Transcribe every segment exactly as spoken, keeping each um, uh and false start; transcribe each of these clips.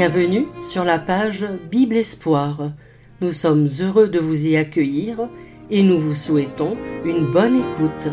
Bienvenue sur la page Bible Espoir. Nous sommes heureux de vous y accueillir et nous vous souhaitons une bonne écoute.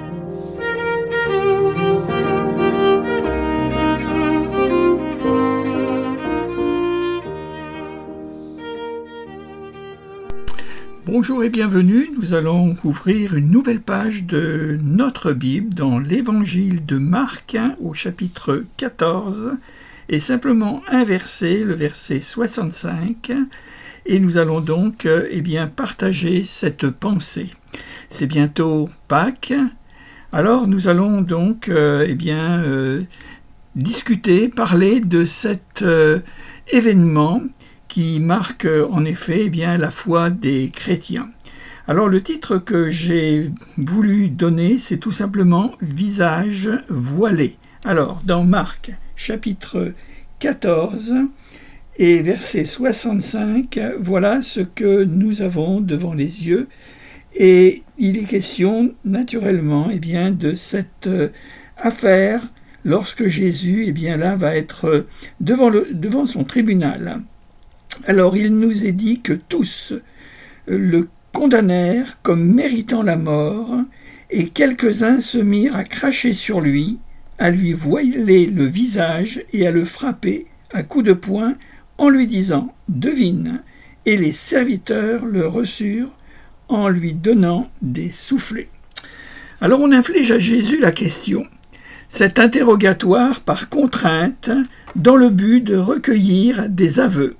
Bonjour et bienvenue, nous allons ouvrir une nouvelle page de notre Bible dans l'évangile de Marc au chapitre quatorze et simplement un verset, le verset soixante-cinq, et nous allons donc euh, eh bien, partager cette pensée. C'est bientôt Pâques, alors nous allons donc euh, eh bien, euh, discuter, parler de cet euh, événement qui marque en effet eh bien, la foi des chrétiens. Alors le titre que j'ai voulu donner, c'est tout simplement « Visage voilé ». Alors dans Marc, chapitre quatorze et verset soixante-cinq, voilà ce que nous avons devant les yeux. Et il est question naturellement eh bien, de cette affaire lorsque Jésus eh bien, là, va être devant, le, devant son tribunal. Alors il nous est dit que tous le condamnèrent comme méritant la mort, et quelques-uns se mirent à cracher sur lui, à lui voiler le visage et à le frapper à coups de poing en lui disant « Devine !» Et les serviteurs le reçurent en lui donnant des soufflets. Alors on inflige à Jésus la question, cet interrogatoire par contrainte, dans le but de recueillir des aveux.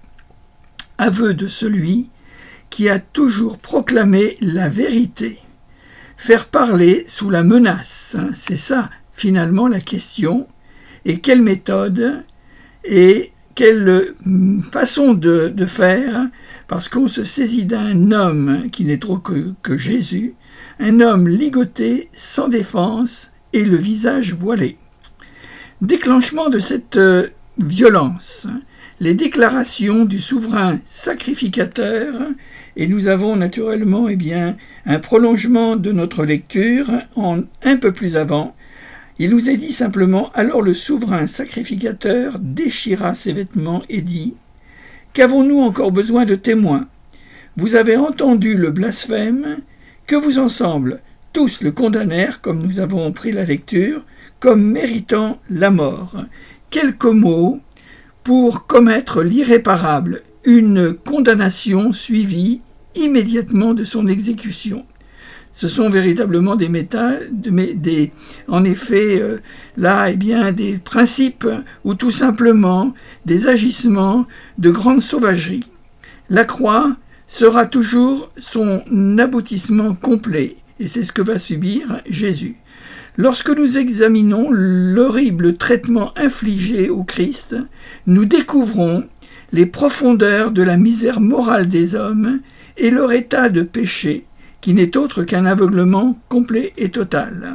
Aveu de celui qui a toujours proclamé la vérité. Faire parler sous la menace, c'est ça finalement la question. Et quelle méthode et quelle façon de, de faire, parce qu'on se saisit d'un homme qui n'est autre que, que Jésus, un homme ligoté, sans défense et le visage voilé. Déclenchement de cette euh, violence, les déclarations du souverain sacrificateur, et nous avons naturellement eh bien, un prolongement de notre lecture en un peu plus avant. Il nous est dit simplement « Alors le souverain sacrificateur déchira ses vêtements et dit « Qu'avons-nous encore besoin de témoins ? Vous avez entendu le blasphème, que vous ensemble tous le condamnèrent, comme nous avons pris la lecture, comme méritant la mort. » Quelques mots pour commettre l'irréparable, une condamnation suivie immédiatement de son exécution. Ce sont véritablement des méthodes, des, en effet, euh, là, eh bien, des principes ou tout simplement des agissements de grande sauvagerie. La croix sera toujours son aboutissement complet, et c'est ce que va subir Jésus. Lorsque nous examinons l'horrible traitement infligé au Christ, nous découvrons les profondeurs de la misère morale des hommes et leur état de péché, qui n'est autre qu'un aveuglement complet et total.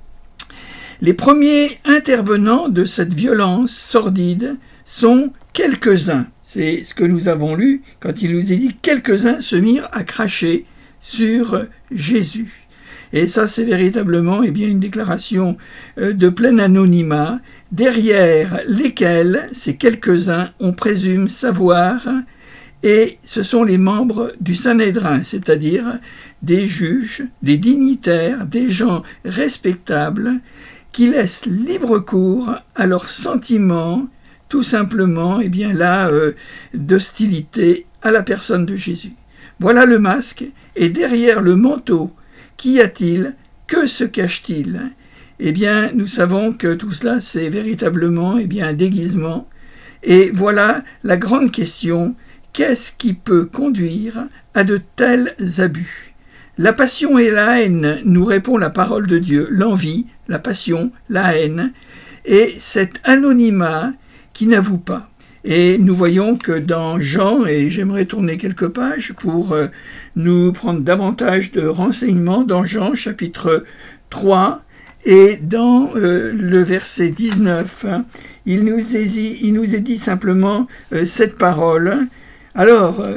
Les premiers intervenants de cette violence sordide sont quelques-uns. C'est ce que nous avons lu quand il nous est dit « quelques-uns se mirent à cracher sur Jésus ». Et ça, c'est véritablement eh bien, une déclaration de plein anonymat, derrière lesquels ces quelques-uns, on présume savoir, et ce sont les membres du Sanhédrin, c'est-à-dire des juges, des dignitaires, des gens respectables, qui laissent libre cours à leurs sentiments, tout simplement, eh bien là, euh, d'hostilité à la personne de Jésus. Voilà le masque, et derrière le manteau, qu'y a-t-il? Que se cache-t-il? Eh bien, nous savons que tout cela, c'est véritablement eh bien, un déguisement. Et voilà la grande question, qu'est-ce qui peut conduire à de tels abus? La passion et la haine, nous répond la parole de Dieu, l'envie, la passion, la haine, et cet anonymat qui n'avoue pas. Et nous voyons que dans Jean, et j'aimerais tourner quelques pages pour euh, nous prendre davantage de renseignements, dans Jean chapitre trois, et dans euh, le verset dix-neuf, hein, il, nous est, il nous est dit simplement euh, cette parole. Alors, euh,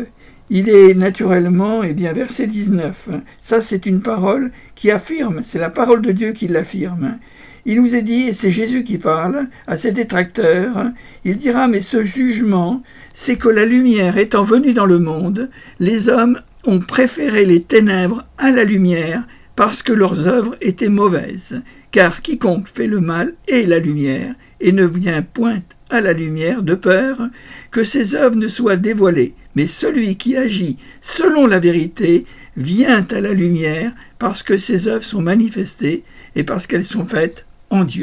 il est naturellement, eh bien, verset dix-neuf. Ça, c'est une parole qui affirme, c'est la parole de Dieu qui l'affirme. Il nous est dit, et c'est Jésus qui parle, à ses détracteurs, il dira, mais ce jugement, c'est que la lumière étant venue dans le monde, les hommes ont préféré les ténèbres à la lumière, parce que leurs œuvres étaient mauvaises. Car quiconque fait le mal est la lumière, et ne vient point à la lumière de peur que ses œuvres ne soient dévoilées. Mais celui qui agit selon la vérité vient à la lumière parce que ses œuvres sont manifestées et parce qu'elles sont faites en Dieu.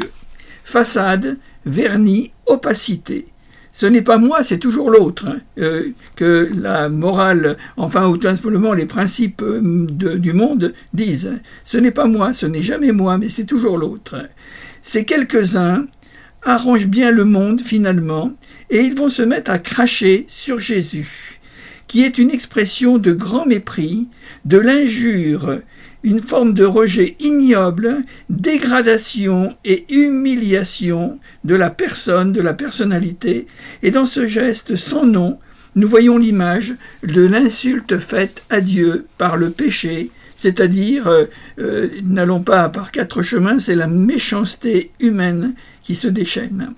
Façade, vernis, opacité. Ce n'est pas moi, c'est toujours l'autre, hein, euh, que la morale, enfin, ou tout simplement les principes de, du monde disent. Ce n'est pas moi, ce n'est jamais moi, mais c'est toujours l'autre. Ces quelques-uns arrangent bien le monde finalement, et ils vont se mettre à cracher sur Jésus, qui est une expression de grand mépris, de l'injure, une forme de rejet ignoble, dégradation et humiliation de la personne, de la personnalité, et dans ce geste sans nom, nous voyons l'image de l'insulte faite à Dieu par le péché, c'est-à-dire, euh, euh, n'allons pas par quatre chemins, c'est la méchanceté humaine qui se déchaîne.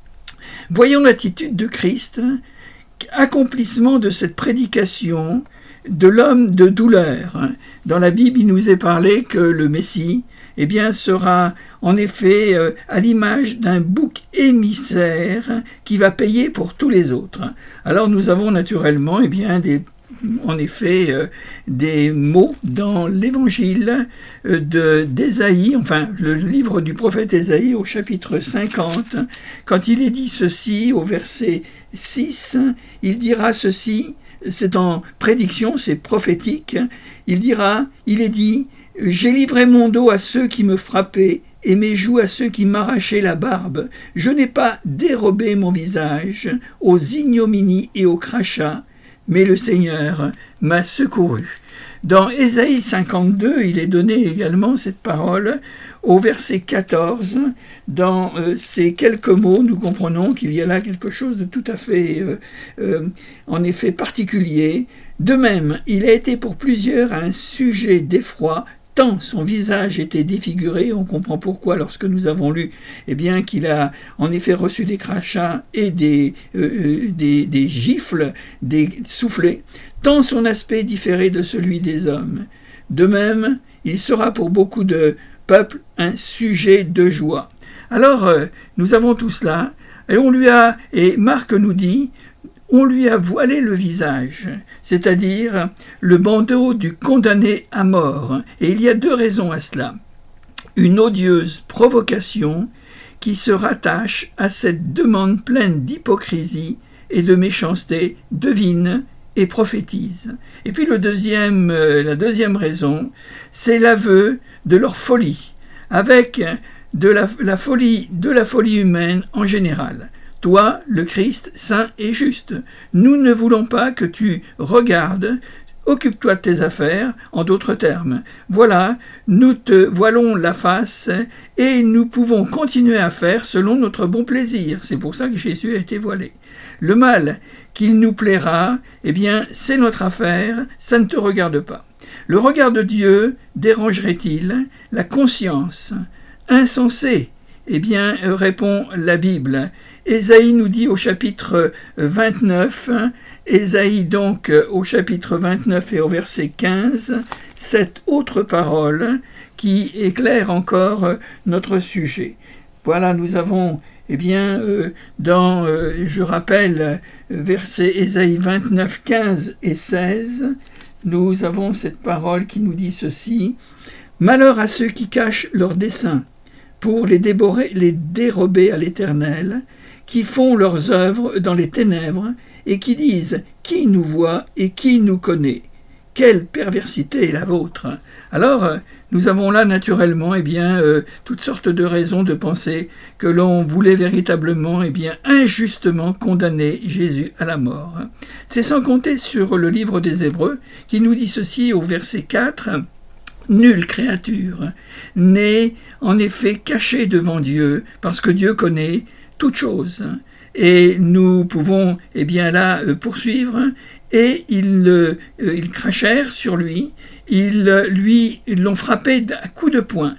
Voyons l'attitude de Christ, accomplissement de cette prédication de l'homme de douleur. Dans la Bible, il nous est parlé que le Messie, eh bien, sera en effet euh, à l'image d'un bouc émissaire qui va payer pour tous les autres. Alors nous avons naturellement, eh bien, des en effet euh, des mots dans l'évangile euh, de, d'Ésaïe, enfin le livre du prophète Ésaïe au chapitre cinquante, quand il est dit ceci au verset six, il dira ceci, c'est en prédiction, c'est prophétique, il dira, il est dit, « J'ai livré mon dos à ceux qui me frappaient, et mes joues à ceux qui m'arrachaient la barbe. Je n'ai pas dérobé mon visage aux ignominies et aux crachats, mais le Seigneur m'a secouru. » Dans Ésaïe cinquante-deux, il est donné également cette parole au verset quatorze. Dans euh, ces quelques mots, nous comprenons qu'il y a là quelque chose de tout à fait, euh, euh, en effet, particulier. De même, il a été pour plusieurs un sujet d'effroi, tant son visage était défiguré. On comprend pourquoi lorsque nous avons lu eh bien, qu'il a en effet reçu des crachats et des, euh, des, des gifles, des soufflets, tant son aspect différait de celui des hommes. De même, il sera pour beaucoup de peuples un sujet de joie. Alors, euh, nous avons tout cela, et on lui a, et Marc nous dit, on lui a voilé le visage, c'est-à-dire le bandeau du condamné à mort. Et il y a deux raisons à cela. Une odieuse provocation qui se rattache à cette demande pleine d'hypocrisie et de méchanceté, devine et prophétise. Et puis le deuxième, euh, la deuxième raison, c'est l'aveu de leur folie, avec de la, la folie, de la folie humaine en général. Toi, le Christ, saint et juste, nous ne voulons pas que tu regardes, occupe-toi de tes affaires, en d'autres termes. Voilà, nous te voilons la face et nous pouvons continuer à faire selon notre bon plaisir. C'est pour ça que Jésus a été voilé. Le mal qu'il nous plaira, eh bien, c'est notre affaire, ça ne te regarde pas. Le regard de Dieu dérangerait-il la conscience? Insensé, eh bien, répond la Bible. Ésaïe nous dit au chapitre vingt-neuf, Ésaïe donc au chapitre vingt-neuf et au verset quinze, cette autre parole qui éclaire encore notre sujet. Voilà, nous avons, eh bien, euh, dans, euh, je rappelle, versets Ésaïe vingt-neuf, quinze et seize, nous avons cette parole qui nous dit ceci, « Malheur à ceux qui cachent leurs desseins pour les, déborer, les dérober à l'Éternel, qui font leurs œuvres dans les ténèbres et qui disent « Qui nous voit et qui nous connaît ?» Quelle perversité est la vôtre! Alors, nous avons là naturellement eh bien, euh, toutes sortes de raisons de penser que l'on voulait véritablement eh bien, injustement condamner Jésus à la mort. C'est sans compter sur le livre des Hébreux qui nous dit ceci au verset quatre, « Nulle créature n'est en effet cachée devant Dieu, parce que Dieu connaît toutes choses. » Et nous pouvons eh bien là poursuivre. et ils, euh, ils crachèrent sur lui, ils lui l'ont frappé à coups de poing.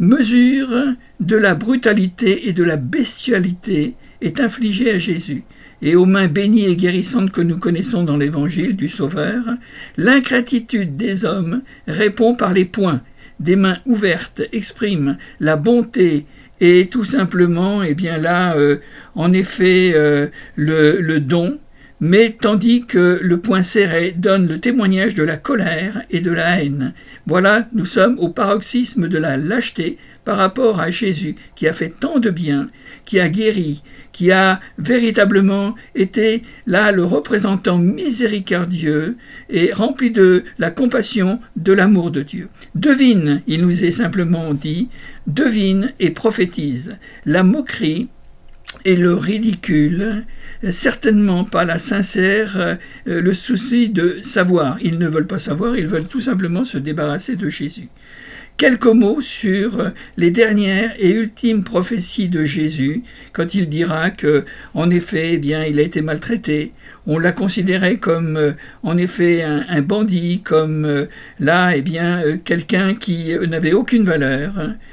Mesure de la brutalité et de la bestialité est infligée à Jésus. Et aux mains bénies et guérissantes que nous connaissons dans l'Évangile du Sauveur, l'ingratitude des hommes répond par les poings. Des mains ouvertes expriment la bonté et tout simplement, eh bien là, euh, en effet, euh, le, le don, mais tandis que le poing serré donne le témoignage de la colère et de la haine. Voilà, nous sommes au paroxysme de la lâcheté par rapport à Jésus, qui a fait tant de bien, qui a guéri, qui a véritablement été là le représentant miséricordieux et rempli de la compassion, de l'amour de Dieu. Devine, il nous est simplement dit, devine et prophétise. La moquerie et le ridicule, certainement pas la sincère, euh, le souci de savoir. Ils ne veulent pas savoir, ils veulent tout simplement se débarrasser de Jésus. Quelques mots sur les dernières et ultimes prophéties de Jésus, quand il dira que, en effet, eh bien, il a été maltraité. On l'a considéré comme, euh, en effet, un, un bandit, comme euh, là, eh bien, euh, quelqu'un qui euh, n'avait aucune valeur.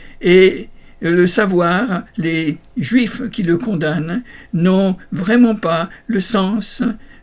Et le savoir, les Juifs qui le condamnent, n'ont vraiment pas le sens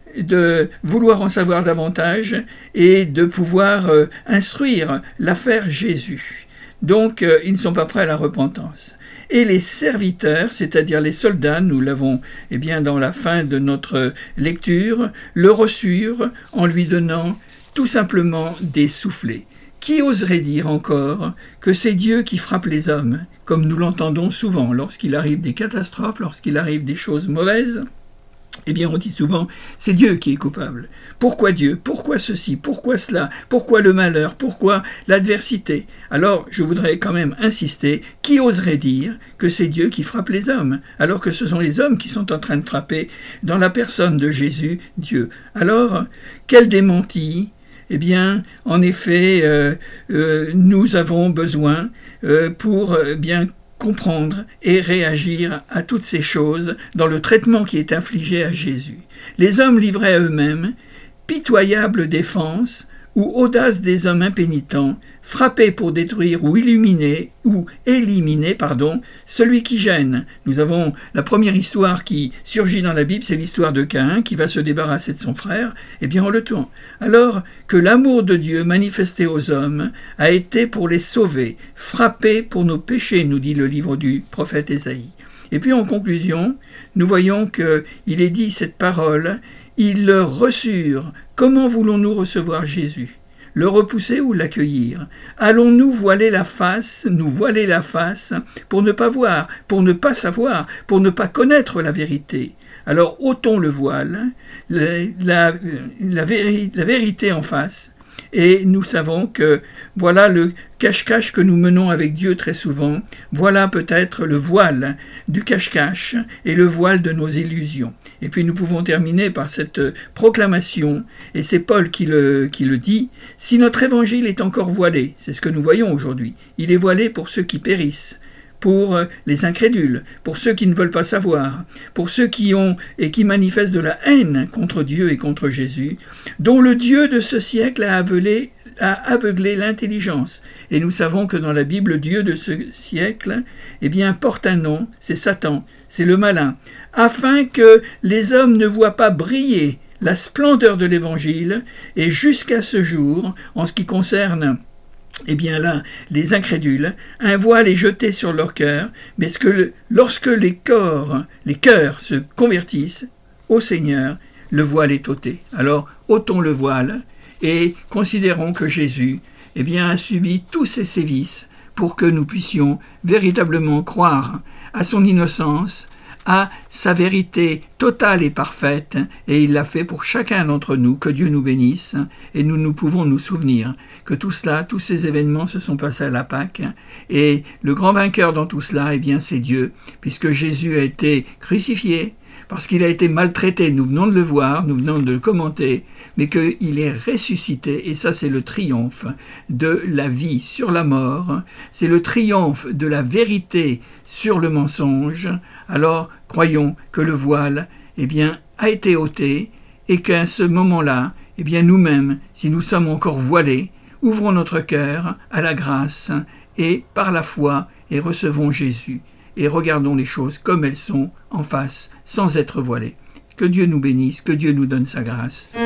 de vouloir en savoir davantage et de pouvoir euh, instruire l'affaire Jésus. Donc, euh, ils ne sont pas prêts à la repentance. Et les serviteurs, c'est-à-dire les soldats, nous l'avons eh bien dans la fin de notre lecture, le reçurent en lui donnant tout simplement des soufflets. Qui oserait dire encore que c'est Dieu qui frappe les hommes, comme nous l'entendons souvent lorsqu'il arrive des catastrophes, lorsqu'il arrive des choses mauvaises? Eh bien, on dit souvent, c'est Dieu qui est coupable. Pourquoi Dieu? Pourquoi ceci? Pourquoi cela? Pourquoi le malheur? Pourquoi l'adversité? Alors, je voudrais quand même insister, qui oserait dire que c'est Dieu qui frappe les hommes, alors que ce sont les hommes qui sont en train de frapper dans la personne de Jésus, Dieu? Alors, quel démenti? Eh bien, en effet, euh, euh, nous avons besoin euh, pour euh, bien comprendre et réagir à toutes ces choses dans le traitement qui est infligé à Jésus. Les hommes livrés à eux-mêmes, pitoyable défense ou audace des hommes impénitents, frappés pour détruire ou illuminer ou éliminer, pardon, celui qui gêne. Nous avons la première histoire qui surgit dans la Bible, c'est l'histoire de Caïn qui va se débarrasser de son frère, et bien en le tuant. Alors que l'amour de Dieu manifesté aux hommes a été pour les sauver, frappé pour nos péchés, nous dit le livre du prophète Ésaïe. Et puis en conclusion, nous voyons qu'il est dit cette parole, ils le reçurent. Comment voulons-nous recevoir Jésus? Le repousser ou l'accueillir? Allons-nous voiler la face, nous voiler la face, pour ne pas voir, pour ne pas savoir, pour ne pas connaître la vérité? Alors ôtons le voile, la, la, la, véri, la vérité en face, et nous savons que voilà le cache-cache que nous menons avec Dieu très souvent, voilà peut-être le voile du cache-cache et le voile de nos illusions. Et puis nous pouvons terminer par cette proclamation, et c'est Paul qui le, qui le dit, « Si notre évangile est encore voilé, c'est ce que nous voyons aujourd'hui, il est voilé pour ceux qui périssent, pour les incrédules, pour ceux qui ne veulent pas savoir, pour ceux qui ont et qui manifestent de la haine contre Dieu et contre Jésus, dont le Dieu de ce siècle a aveuglé, a aveuglé l'intelligence. » Et nous savons que dans la Bible, le Dieu de ce siècle, eh bien, porte un nom, c'est Satan, c'est le malin, afin que les hommes ne voient pas briller la splendeur de l'Évangile, et jusqu'à ce jour, en ce qui concerne eh bien là, les incrédules, un voile est jeté sur leur cœur, mais ce que le, lorsque les corps, les cœurs se convertissent au Seigneur, le voile est ôté. Alors, ôtons le voile et considérons que Jésus, eh bien, a subi tous ces sévices pour que nous puissions véritablement croire à son innocence, à sa vérité totale et parfaite, et il l'a fait pour chacun d'entre nous, que Dieu nous bénisse, et nous, nous pouvons nous souvenir que tout cela, tous ces événements se sont passés à la Pâque, et le grand vainqueur dans tout cela, eh bien c'est Dieu, puisque Jésus a été crucifié, parce qu'il a été maltraité, nous venons de le voir, nous venons de le commenter, mais qu'il est ressuscité, et ça c'est le triomphe de la vie sur la mort, c'est le triomphe de la vérité sur le mensonge. Alors croyons que le voile eh bien, a été ôté, et qu'à ce moment-là, eh bien nous-mêmes, si nous sommes encore voilés, ouvrons notre cœur à la grâce et par la foi et recevons Jésus et regardons les choses comme elles sont en face sans être voilés. Que Dieu nous bénisse, que Dieu nous donne sa grâce.